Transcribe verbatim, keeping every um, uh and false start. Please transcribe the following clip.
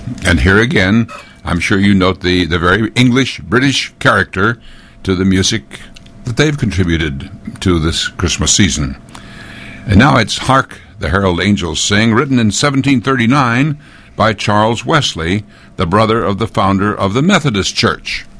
And here again, I'm sure you note the, the very English-British character to the music that they've contributed to this Christmas season. And now it's Hark the Herald Angels Sing, written in seventeen thirty-nine by Charles Wesley, the brother of the founder of the Methodist Church.